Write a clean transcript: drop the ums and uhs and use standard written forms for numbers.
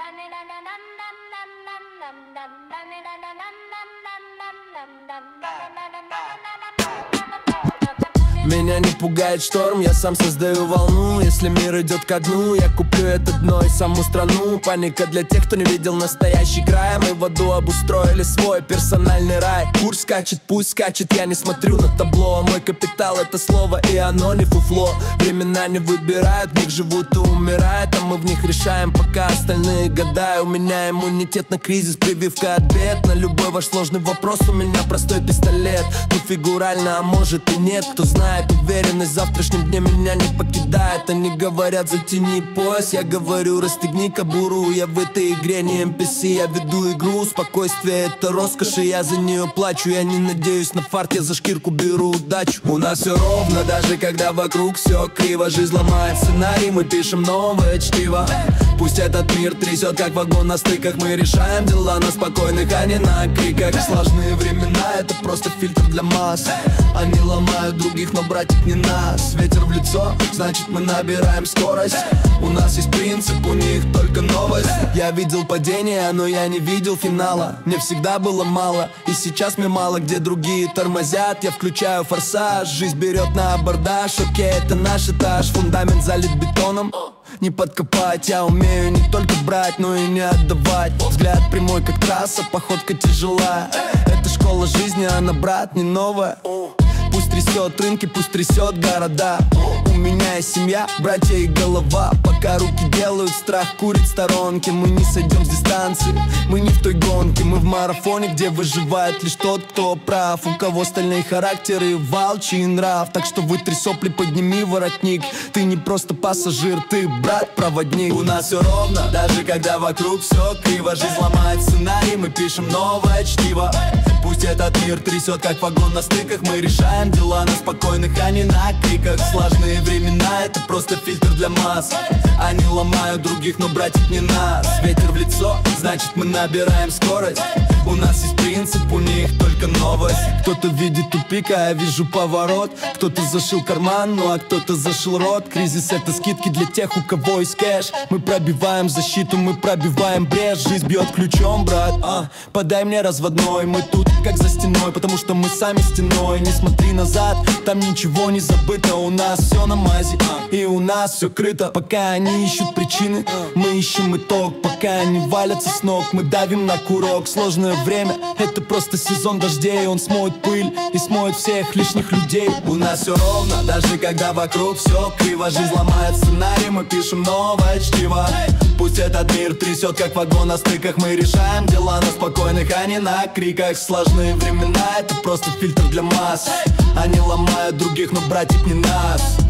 Меня не пугает шторм, я сам создаю волну. Если мир идет ко дну, я куплю это дно и саму страну. Паника для тех, кто не видел настоящий край. Мы в аду обустроили свой персональный рай. Курс скачет, пусть скачет, я не смотрю на табло. Мой капитал — это слово, и оно не фуфло. Времена не выбирают, в них живут и умирают, а мы в них решаем, пока остальные гадают. У меня иммунитет на кризис, прививка от бед. На любой ваш сложный вопрос у меня простой пистолет. Ну фигурально, а может и нет, кто знает. Уверенность в завтрашнем дне меня не покидает. Они говорят, затяни пояс, я говорю, расстегни кобуру. Я в этой игре не NPC, я веду игру. Спокойствие — это роскошь, и я за нее плачу. Я не надеюсь на фарт, я за шкирку беру удачу. У нас все ровно, даже когда вокруг все криво. Жизнь ломает сценарий, мы пишем новое чтиво. Пусть этот мир трясет, как вагон на стыках. Мы решаем дела на спокойных, а не на криках. Сложные времена — это просто фильтр для масс. Они ломают других, но братик не нас. Ветер в лицо, значит мы набираем скорость. У нас есть принцип, у них только новость. Я видел падение, но я не видел финала. Мне всегда было мало, и сейчас мне мало. Где другие тормозят, я включаю форсаж. Жизнь берет на абордаж, окей, это наш этаж. Фундамент залит бетоном, не подкопать. Я умею не только брать, но и не отдавать. Взгляд прямой, как трасса, походка тяжелая. Это школа жизни, она, брат, не новая. Пусть трясет рынки, пусть трясет города. У меня есть семья, братья и голова. Пока руки делают, страх курит сторонки. Мы не сойдем с дистанции, мы не в той гонке. Мы в марафоне, где выживает лишь тот, кто прав. У кого стальные характеры и волчий нрав. Так что вытри сопли, подними воротник. Ты не просто пассажир, ты брат-проводник. У нас все ровно, даже когда вокруг все криво. Жизнь ломает сценарий, мы пишем новое чтиво. Пусть этот мир трясет, как вагон на стыках. Мы решаем дела на спокойных, а не на криках. Сложные времена — это просто фильтр для масс. Они ломают других, но братик не нас. Ветер в лицо, значит мы набираем скорость. У нас есть принцип, у них только новость. Кто-то видит тупик, а я вижу поворот. Кто-то зашил карман, ну а кто-то зашил рот. Кризис — это скидки для тех, у кого есть кэш. Мы пробиваем защиту, мы пробиваем брешь. Жизнь бьет ключом, брат, подай мне разводной. Мы тут как за стеной, потому что мы сами стеной. Не смотри назад, там ничего не забыто. У нас все на мази, и у нас все крыто. Пока они ищут причины, мы ищем итог. Пока они валятся с ног, мы давим на курок. Сложное время — это просто сезон дождей. Он смоет пыль и смоет всех лишних людей. У нас все ровно, даже когда вокруг все криво. Жизнь ломает сценарий, мы пишем новое чтиво. Пусть этот мир трясет, как вагон на стыках. Мы решаем дела на спокойных, а не на криках. Сложные времена — это просто фильтр для масс. Они ломают других, но братик не нас.